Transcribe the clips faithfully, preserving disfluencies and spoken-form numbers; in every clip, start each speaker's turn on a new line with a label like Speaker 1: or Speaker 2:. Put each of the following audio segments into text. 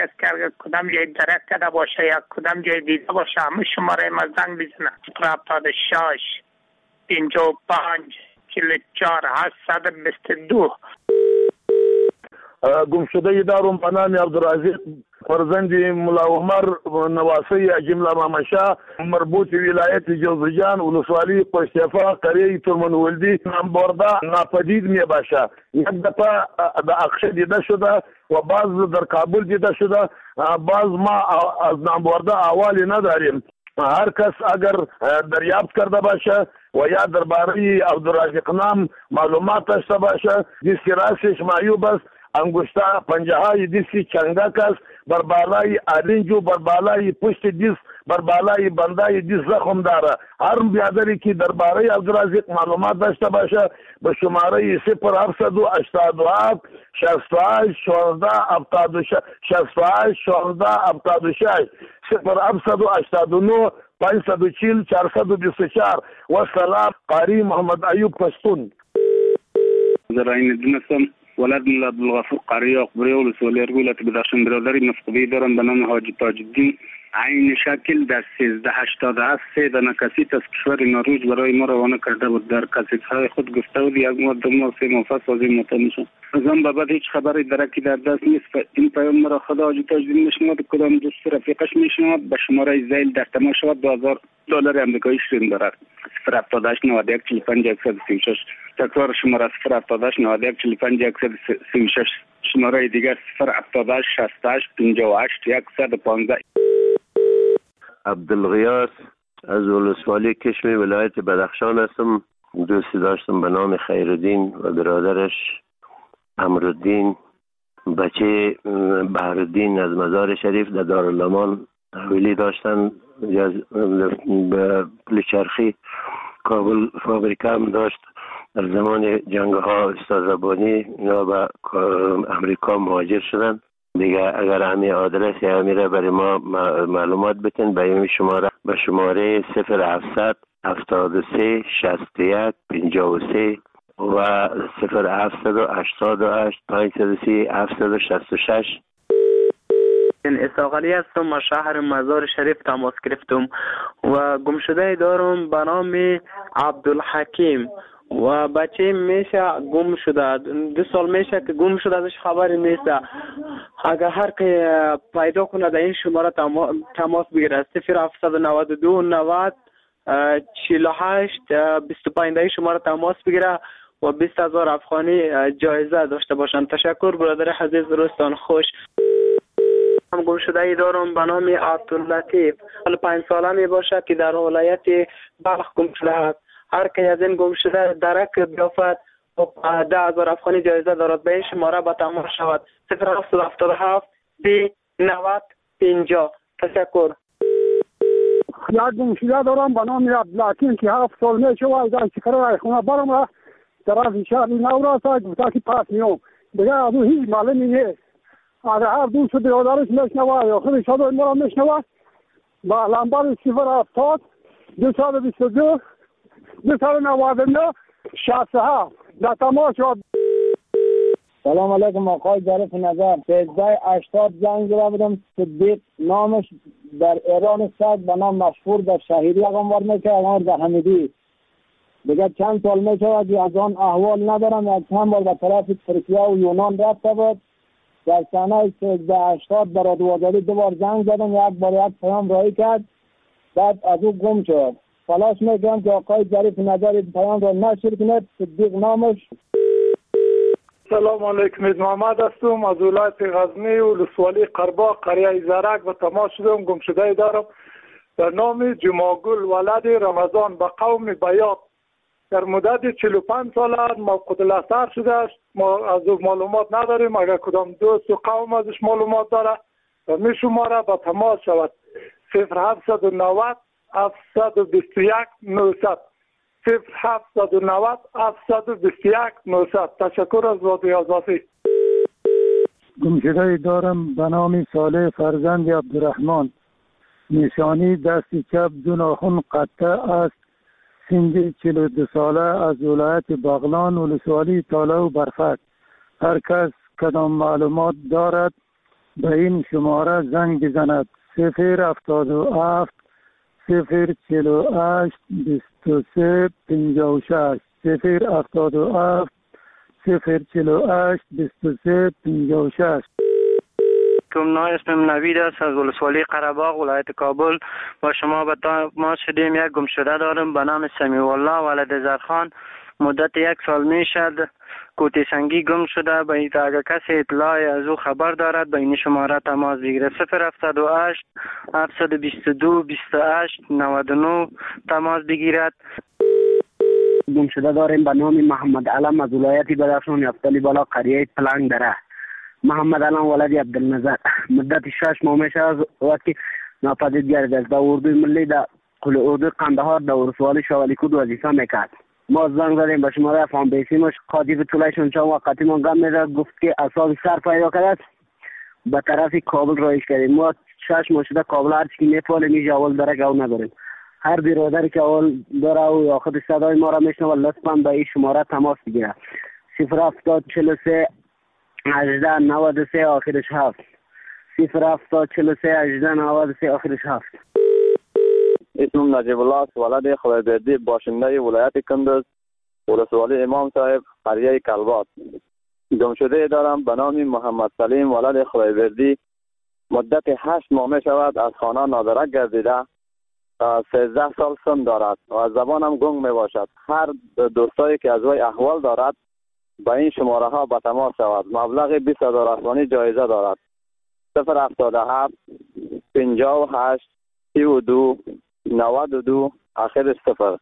Speaker 1: است که اگر کدام جای درک کرده باشه یا کدام جای دیده باشه همه شماره ما زنگ بزنه. صفر هفتاد و شش پنجاه و پنج چهل و چهار هشتصد و بیست و دو.
Speaker 2: گمشده دارم به نام عبدالرزاق فرزند ملا عمر نواسی جمله مامشا مربوط ولایت جوزجان ولسوالی پشتیفا قریه ترمنولدی نام برده ناپدید می باشه. یک دفعه در اقشه دیده شده و بعض در کابل دیده شده، بعض ما از نام برده احوالی نداریم. هر کس اگر دریافت کرده باشه و یا درباره عبدالرزاق نام معلومات داشته باشه، دیسکی راسش معیوب است، انگشتا پنجه های دیسی چنگک است، بر بالای آرنجو بر بالای پشت دیس بر بالای بندای دیس زخم داره. هر بیادری که درباره عبدالرزاق معلومات داشته باشه به شماره صفر هفتصد و هشتاد و هفت شصت و هشت شانزده هفتاد و شش شصت و هشت شانزده هفتاد و شش صفر هفتصد و هشتاد و نه پانصد و چهل چهارصد و بیست و چهار. و سلام، قاری محمد ایوب پشتون.
Speaker 3: زراین دونستم ولد ملا عبدالغفور قاری اقبری ولسوالی ارگولت بدخشان برادری مفقودی دارم به نام حاجی تاج الدین. عین شکل در سیزده هشتاد و هفت سه دانه کسیت از کشور نروژ برای ما روانه کرده بود. در کسیت های خود گفته بود یک ماه دو ماه سه ماه پس از این مطمئن شد. از آن به بعد هیچ خبری درکی در دست نیست. این پیام مرا خدا حاجی تاج الدین میشنود، کدام دوست رفیقش میشنود، به شماره زیل در تماس شود دو هزار دلار آمریکایی شیرین دارد. صفر هفتاد و هشت نود و یک چهل و پنج صد و سی و شش. تکرار شماره صفر هفتاد و هشت نود و یک چهل و پنج صد و سی و شش. شماره دیگر صفر هفتاد و هشت شصت و هشت پنجاه و هشت صد و پانزده.
Speaker 4: عبدالغیاث از ولسوالی کشمی ولایت بدخشان هستم. دوستی داشتم به نام خیرالدین و برادرش امرالدین، بچه بهرالدین از مزار شریف در دارالامان حویلی داشتن. به پلچرخی کابل فابریکه هم داشت. در زمان جنگ ها استاد ربانی اینا به امریکا مهاجر شدن. دیگه اگر همین آدرس یا همیره برای ما معلومات بتین به این شماره به شماره صفر هفتصد هفتاد و سه شصت و یک پنجاه و سه و صفر هفتصد هشتاد و هشت پانصد و سی هفتصد شصت و شش.
Speaker 5: این اساقلی هستم، از شهر مزار شریف تماس گرفتم و گمشده دارم به نام عبدالحکیم و بچه میشه گم شده، دو سال میشه که گم شده، ازش خبری نیست. اگر هر که پیدا کنه در این شماره تماس بگیره صفر هفتصد و نود و دو نود چهل و هشت بیست و پنج در این شماره تماس بگیره و بیست هزار افغانی جایزه داشته باشند. تشکر برادر عزیز، روزتان خوش. هم گم شده ای دارم به نام عبداللطیف، حالا پنج ساله می باشه که در ولایت بلخ گم شده است. هر که از این گم شده درک بیافت و ده هزار افغانی جایزه دارد. به این شماره به تماس شود صفر هفتصد و هفتاد و هفت سی نود پنجاه. تشکر.
Speaker 6: یک گم شده دارم به نام عبدالحکیم که هفت سال می شود در چکره خونه برم و طرف شهر نوراس گفته که پس میام دیگه از او هیچ معلومی نیست. اگر هر دوست برادرش میشنوه یا خودش صدای ما را میشنوه با لنبر صفر هفتاد دو صد و بیست و دو دو صد و نود و نه شصت و هفت در تماس شد.
Speaker 7: سلام علیکم آقای ظریف نظر. سیزده هشتاد جنگ را بودم. صدیق نامش در ایران است به نام مشهور در شهیری اقاموار میشه اقاموار در حمیدی. دیگه چند سال میشه از آن احوال ندارم. از چند بار به طرف ترکیه و یونان رفته بود. در سنه سیزده هشتاد در رادیوآزادی دو بار زنگ زدم، یک بار یک پیام رایی کرد، بعد از او گم شد. تلاش میکنم که آقای ظریف نظر پیام را نشر کنید. صدیق نامش.
Speaker 8: سلام علیکم، محمد هستم از ولایت غزنی و ولسوالی قرباق قریه زرک و تماس شدم. گم شده دارم در نام جماگل ولد رمضان به قوم بیات. در مدت چهل و پنج سال موقوت الاثر شده است. ما از او معلومات نداریم. اگر کدام دوست و قوم ازش معلومات داره و می شماره با تماس شود صفر هفتصد و نود هفتصد و بیست و یک نهصد صفر هفتصد و نود هفتصد و بیست و یک نهصد. تشکر از رادیو آزادی.
Speaker 6: گمشده دارم به نام صالح فرزند عبدالرحمن، نشانی دست چپ دو ناخن قطع است، سن چهل و دو ساله، از ولایت بغلان ولسوالی تاله و برفک. هر کس کدام معلومات دارد به این شماره زنگ بزند: صفر هفتاد و هفت صفر چهل و هشت بیست و سه پنجاه و شش. صفر هفتاد و هفت صفر چهل و هشت بیست و سه پنجاه و شش.
Speaker 9: کم اسمم نوید است از ولسوالی قره‌باغ ولایت کابل. با شما به تماس شدیم. یک گمشده دارم به نام سمیع الله ولد زرخان. مدت یک سال می شد کوتی سنگی گم شده. به این اگر کسی اطلاعی از او خبر دارد به این شماره تماس بگیره: صفر هفتاد و هشت هفتصد و بیست و دو بیست و هشت نود و نه تماس بگیرد.
Speaker 7: گمشده داریم به نام محمد علم از ولایت بدخشان یفتلی بالا قریه پلنگ دره. محمد علم ولد عبدالنظر. مدت شش ماه میشه از وقتی ناپدید گردید. در اردوی ملی در قل اردوی قندهار در ولسوالی شاولیکود وظیفه میکرد. ما زنگ زدیم به شماره فام بیسیمش قاطی طولایشون چند وقتی ما گم میده گفت که اصاب سر پیدا کرد به طرف کابل رایش کردیم. ما شش ماه شده کابل هر چی میفعل میشه اول داره که اول نداریم. هر برادری که اول داره و یا خود صدای ما را میشنوه لطفا به این شماره تماس بگیره: صفر هفتاد چهل و سه هجده نود و سه آخرش هفت. صفر هفتاد چهل و سه هجده نود و سه آخرش هفت.
Speaker 10: اسمم نجیب الله است ولد خلیبردی باشنده ولایت کندز ولسوالی امام صاحب قریه کلبات. گمشده دارم به نام محمد سلیم ولد خلیبردی. مدت هشت ماه می شود از خانه نادرک گردیده. سیزده سال سن دارد و از زبانم گنگ می باشد. هر دوستایی که از وی احوال دارد به این شماره ها به تماس شود. مبلغ بیست هزار افغانی جایزه دارد. صفر هفتاد و هفت پنجاه و هشت سی و دو نود و دو آخرش صفر.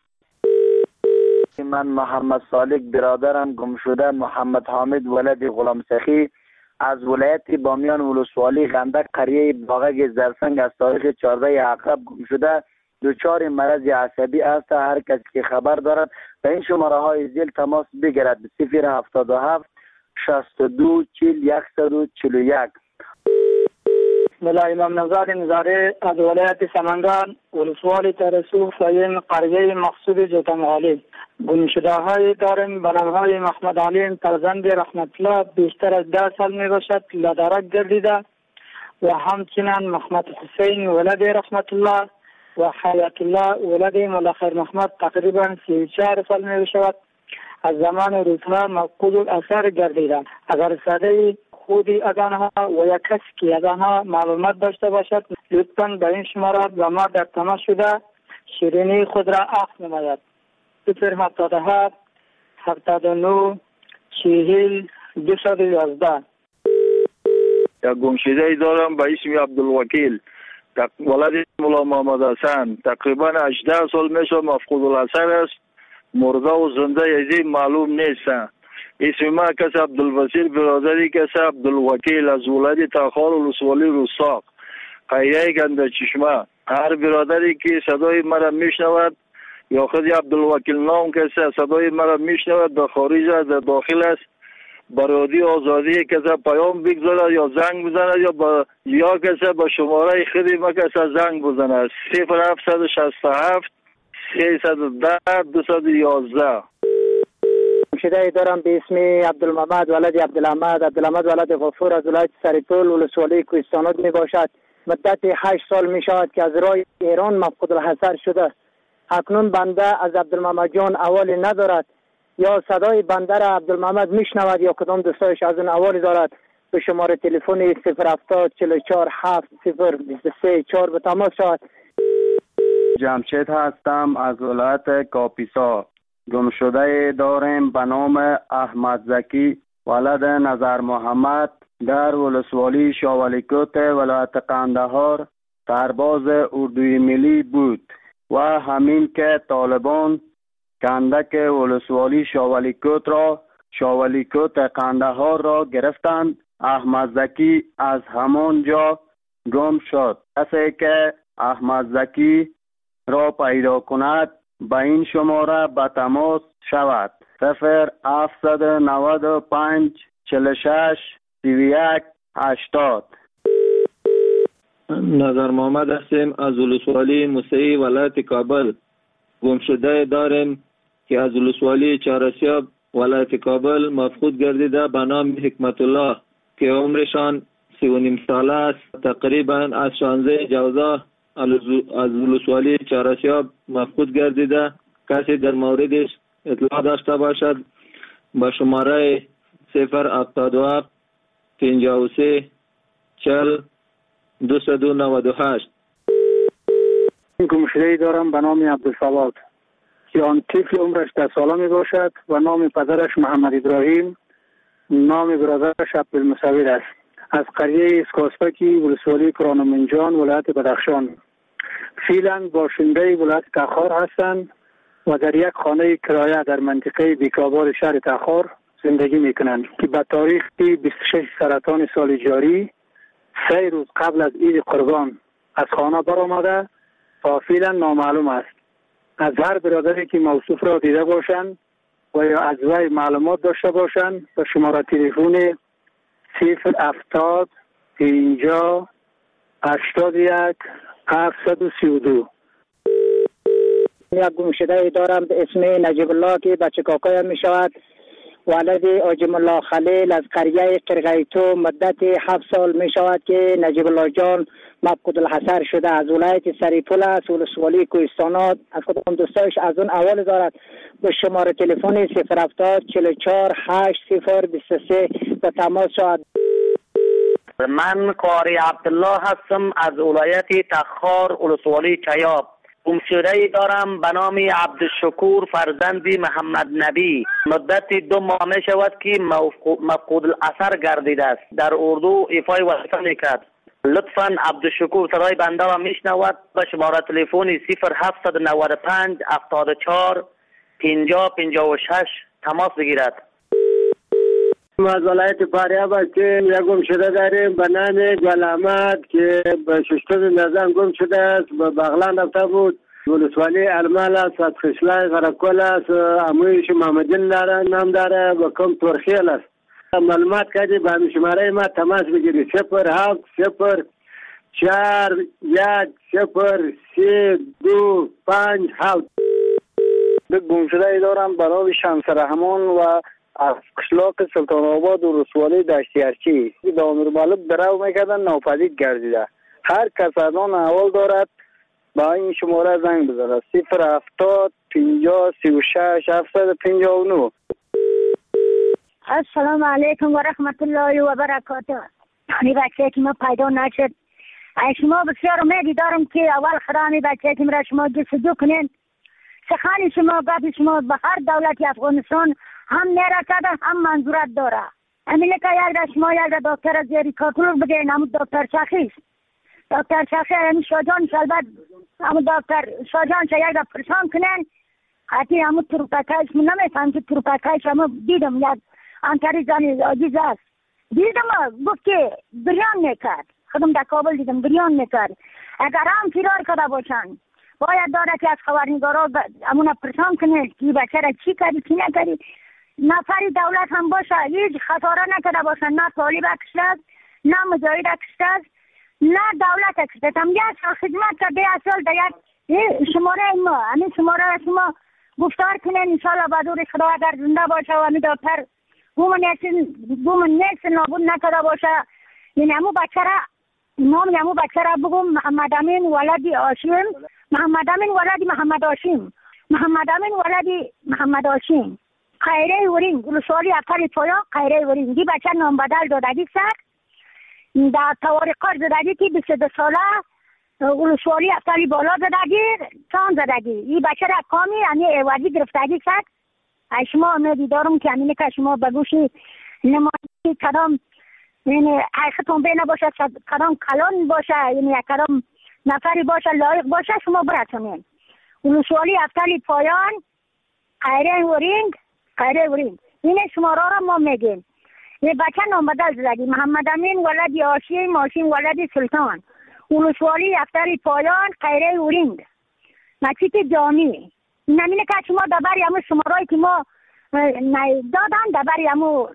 Speaker 11: من محمد صالح برادرم گم شده محمد حامد ولد غلام سخی از ولایت بامیان ولسوالی غندک قریه باغک زرسنگ از تاریخ چهارده عقرب گم شده. دچار مرض عصبی است. هر کسی که خبر دارد به این شماره های زیل تماس بگیرد: صفر هفتاد و هفت شصت و دو چهل صد و چهل و یک.
Speaker 12: ملا امام نزاد نظاره از ولایت سمنگان ولسوالی ترسو فایم قریه مقصود جوتمغالی. گمشده های داریم به نام های محمد علیم فرزند رحمت الله بیشتر از ده سال می باشد لدرک گردیده و همچنین محمد حسین ولد رحمت الله و حیات الله ولد ملخیر محمد تقریبا سی و چهار سال می باشد از زمان روزها مفقود الاثر گردیده. اگر صدای خودی از آنها و یک کسی که از آنها معلومات داشته باشد لطفاً به این شماره و ما در تماس شده شیرینی خود را عفو نماید: صفر هفتاد و هفت هفتاد و نه چهل دویست و یازده.
Speaker 13: یک گمشده ای دارم به اسم عبدالوکیل ولد مولا محمد حسن. تقریبا هجده سال میشه مفقود الاثر است. مرده و زنده یزی معلوم نیست. اسم ما کس عبدالبصیر برادری کس عبدالوکیل از ولایت تاخار ولسوالی روساق قریه گنده چشمه. هر برادری که صدای مرا میشنود یا خود عبدالوکیل نام کسی صدای مرا میشنود در خارج است در داخل است برادی آزادی کسی پیام بگذارد یا زنگ بزند یا با یا کسی با شماره خودی ما کسی زنگ بزند: صفر هفتصد و شصت و هفت سیصد و ده دویست و یازده.
Speaker 12: گمشده دارم به اسم عبدالمحمد ولد عبدالحمد عبدالحمد ولد غفور از ولایت سرپل ولسوالی کوهستانات می باشد. مدت هشت سال می شود که از راه ایران مفقود الحضر شده. اکنون بنده از عبدالمحمد جان احوالی ندارد. یا صدای بنده را عبدالمحمد میشنود یا کدام دوستایش از اون احوالی دارد به شماره تلفنی صفر هفتاد چهل و چهار هفت صفر بیست و سه چهار به تماس شود.
Speaker 14: جمشید هستم از ولایت کاپیسا. گمشده داریم به نام احمد زکی ولد نظر محمد در ولسوالی شاولیکوت ولایت قندهار سرباز اردوی ملی بود و همین که طالبان کندک ولسوالی شاولیکوت را شاولیکوت قندهار را گرفتند. احمد زکی از همان جا گم شد. کسی که احمد زکی را پیدا کند به این شماره به تماس شود: صفر هفتصد و نود و پنج چهل و شش سی و یک هشتاد.
Speaker 15: نظر محمد هستیم از ولسوالی موسعی ولایت کابل. گمشده داریم که از ولسوالی چهارسیاب ولایت کابل مفقود گردیده به نام حکمت الله که عمرشان سی و نیم ساله است. تقریبا از شانزده جوزا از ولسوالی چهارسیاب مفقود گردیده. کسی در موردش اطلاع داشته باشد با شماره صفر هفتاد و هفت پنجاه و سه چهل دویست و نود و هشت.
Speaker 16: گمشده‌ای دارم به نام عبدالصمد که آن طفل عمرش ده ساله می باشد و نام پدرش محمد ابراهیم، نام برادرش عبدالمصور است. از قریه اسکاسپکی ولسوالی کرانمنجان ولایت بدخشان. فعلا باشنده ولایت تخار هستند و در یک خانه کرایه در منطقه بیکابار شهر تخار زندگی میکنند که به تاریخ بیست و شش سرطان سال جاری سه روز قبل از عید قربان از خانه برآمده تا فعلا نامعلوم است. از هر برادری که موصوف را دیده باشند و یا از وی معلومات داشته باشند به شماره تلفن صفر هفتاد پنجاه هشتاد و یک هفتصد و سی و دو.
Speaker 17: یک گمشده دارم به اسم نجیب الله که بچه کاکایم می شود. ولد آجم الله خلیل از قریه قرقیتو مدت هفت سال می شود که نجیب الله جان مفقود الحصر شده. از ولایت سریپول است، ولسوالی کوهستانات. از خودم دوستایش از اون اول دارد به شماره تلفن صفر هفتاد چهل و چهار هشت صفر بیست و سه به تماس شود.
Speaker 18: من قاری عبدالله هستم از ولایت تخار ولسوالی چیاب. گمشده‌ای دارم به نام عبدالشکور فرزندی محمد نبی. مدت دو ماه می شود که مفقود الاثر گردیده است. در اردو ایفای وظیفه میکرد. لطفاً عبدالشکور صدای بنده را میشنود به شماره تلفن صفر هفتصد و نود و پنج هفتاد و چهار پنجاه پنجاه و شش تماس بگیرد.
Speaker 19: از ولایت فاریاب هستیم. یک گمشده داریم به نام گل احمد که به ششتم نظام گم شده است. به بغلان رفته بود. ولسوالی ارمال است، از خشلای غرقل است. امویش محمدین داره نام داره و کم ترخیل است. معلومات کردی به همین شماره ما تماس بگیری صفر هفت صفر چهار یک صفر سه دو پنج هفت.
Speaker 16: به گمشده دارم برای شمس رحمان و از قشلاق سلطان آباد و رسوالی دشتیارچی به امیر مالک درو میکردن ناپدید گردیده. هر کس از آن احوال دارد با این شماره زنگ بزنه صفر هفتاد پنجاه سی و شش هفتصد و پنجاه و نه.
Speaker 20: السلام علیکم و رحمت الله و برکاته. این بچه که ما پیدا نشد شما بسیار امیدی دارم که اول خرامی بچه که مرا شما جستجو کنین. سخن شما گفت شما به هر دولت افغانستان هم نرسده هم منظورت داره. همینه که یک در شما یک در دکتر زیری کاتلور بگین همون دکتر شخیص دکتر شخیص همون شاجان شلبت همون دکتر شاجان شا یک در پرسان کنین. حتی همون تروپکایش من نمیفهم که تروپکایش همون دیدم یک انتری زنی عزیز است. دیدم گفت که بریان میکرد. خودم در کابل دیدم بریان میکرد. اگر هم فرار کرده باشن باید داره که از خبرنگارا همون پرسان کنه که بچه را چی کردی چی نکردی. نفری دولت هم باشه هیچ خساره نکرده باشه، نه طالب کشته است نه مجاهد کشته است نه دولت کشته است. هم یک سال خدمت کرده یک سال در یک شماره ما همین شماره را شما گفتار کنین انشاءالله بدور خدا اگر زنده باشه و همین دکتر گوم نیست نابود نکرده باشه. این همون بچه را نام همون بچه را بگم محمد امین ولدی آشیم محمد امین ولدی محمد آشیم محمد امین ولدی محمد آشیم خیره ورین ولسوالی افتر پایا خیره ورین. دی بچه نام بدل دادگی سر در توارقار زدگی که بیست و دو ساله ولسوالی افتری بالا زدگی چان زدگی. این بچه را کامی یعنی ایوازی گرفتگی سر. شما امیدی دارم که همینه که شما بگوشی نمایی کدام یعنی حقیقتون بینه باشه کدام کلان باشه یعنی کدام نفری باشه لایق باشه شما برسونین. ولسوالی افتری پایان خیره ورینگ خیره ورینگ این شماره را ما میگیم. یه بچه نام بدل زدگی محمد امین ولدی آشیم آشیم ولدی سلطان ولسوالی افتری پایان خیره ورینگ مچیت جامی. نمینه که شما دبری همون شمارهایی که ما دادن دبری همون.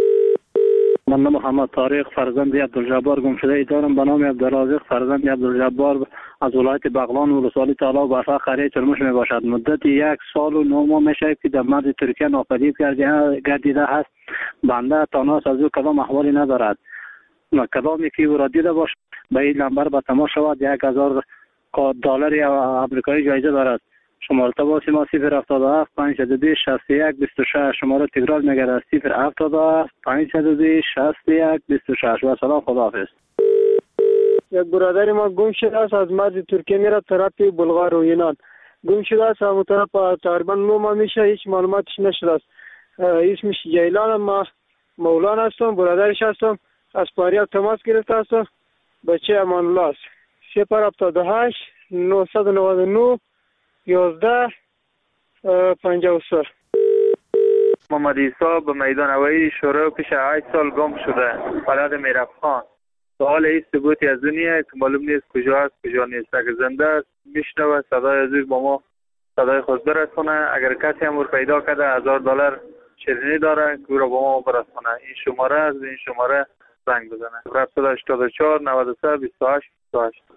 Speaker 16: من محمد طارق فرزند عبدالجبار گمشده دارم به نام عبدالرازق فرزند عبدالجبار از ولایت بغلان ولسوالی طلا و برفا قریه چرموش می باشد. مدت یک سال و نه ماه میشه که در مرز ترکیه ناپدید گردیده است. بنده تاناس از او کدام احوالی ندارد. کدامی که او را دیده باش به این نمبر به تماس شود. یک هزار دلار آمریکایی جایزه دارد. شماره تماس ما صفر هفتاد و هفت پنجصد و دو شصت و یک بیست و شش. شماره تکرار میگردد صفر هفتاد و هفت پنجصد و دو شصت و یک بیست و شش. و سلام، خداحافظ.
Speaker 19: یک برادر ما گم شده است، از مرز ترکیه میره طرف بلغار و یونان. گم شده است، همون طرف تقریبا نو ماه میشه، هیچ معلوماتش نشده است. اسمش جیلان، ما مولانا هستم، برادرش هستم. از فاریاب تماس گرفته هستم. بچه امان الله است. صفر هفتاد و هشت نهصد و نود و نه یازده پنجاه و سه.
Speaker 21: محمد عیسی به میدان هوایی شوره پیش هشت سال گم شده، بلد میرفخان. سوال این ثبوتی از دنیا که معلوم نیست کجا است کجا نیست. اگر زنده است میشنوه صدای از با ما صدای خود برسونه. اگر کسی هم پیدا کرده هزار دلار شیرینی داره که او را با ما برسونه. این شماره از این شماره زنگ بزنه. هفت هشتاد و چهار نود و سه بیست و هشت بیست و هشت.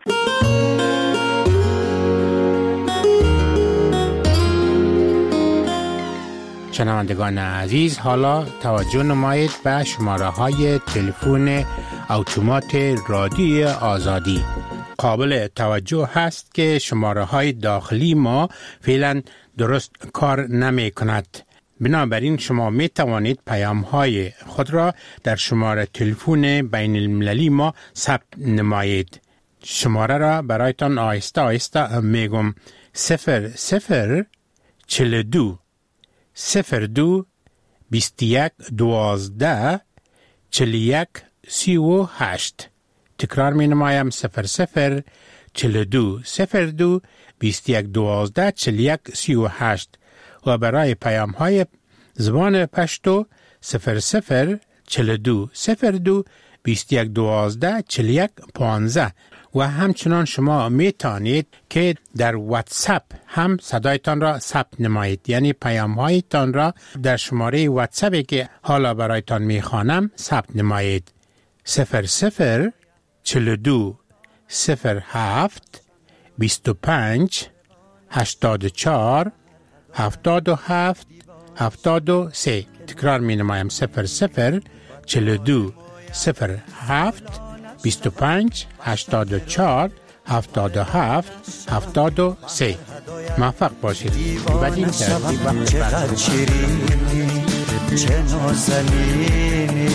Speaker 22: شنوندگان عزیز، حالا توجه نمایید به شماره های تلفن اتومات رادیوی آزادی. قابل توجه هست که شماره های داخلی ما فعلا درست کار نمی کند. بنابراین شما می توانید پیام های خود را در شماره تلفن بین المللی ما ثبت نمایید. شماره را برایتان آهسته آهسته میگم: صفر صفر چل دو صفر دو بیست یک دوازده چل یک سی و هشت. تکرار می نمایم: صفر صفر چل دو صفر دو بیست یک دوازده چل یک سی و هشت. و برای پیام های زبان پشتو صفر صفر چل دو صفر دو بیست یک دوازده چل یک پانزده. و همچنان شما می توانید که در واتساپ هم صدایتان را ثبت نمایید، یعنی پیام هایتان را در شماره واتساپی که حالا برایتان می خوانم ثبت نمایید: صفر صفر چل دو صفر هفت بیست و پنج هشتاد و چهار هفتاد و هفت هفتاد و سه. تکرار می نمایم: صفر صفر چل دو صفر هفت بیست و پنج هشتاد و چهار هفتاد و هفت هفتاد و سه. موفق باشید. بدین ترتیب وقت
Speaker 23: چقدر شیرینی، چه نازنینی.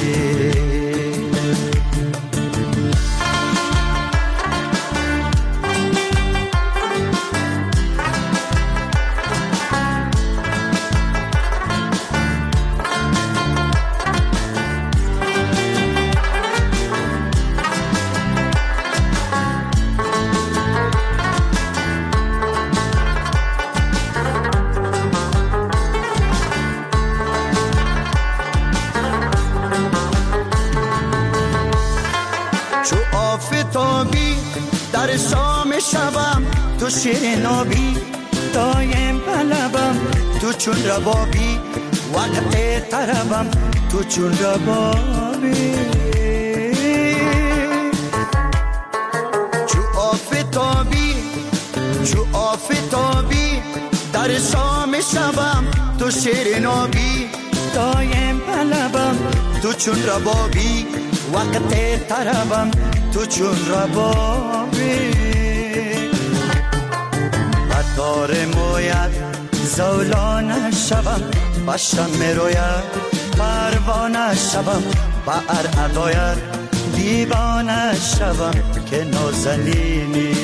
Speaker 23: در شام شبم تو شیرین آبی، دایم بلبم تو چون ربابی، وقت طربم تو چون ربابی. چو آفتابی چو آفتابی در شام شبم تو شیرین آبی، دایم بلبم تو چون ربابی، وقت طربم تو چون ربابی. بدار موید زولان شبم، بشم میروید پروانه شبم، بر اداید دیوانه شبم که نازنینی.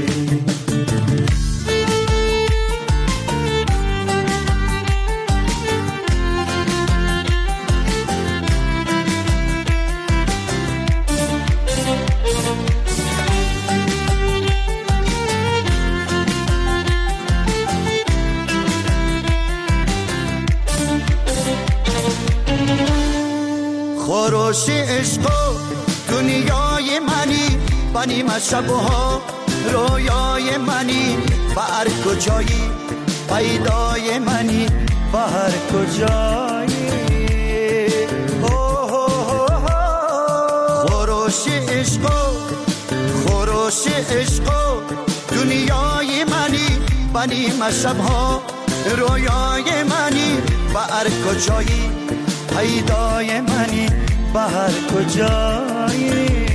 Speaker 23: خروش عشق و دنیای منی، بنی شبها رویای منی، بر کجایی پیدای منی، بر کجایی. خروش عشق و خروش عشق و دنیای منی، بنی شبها رویای منی، بر کجایی پیدای منی، به هر کجایی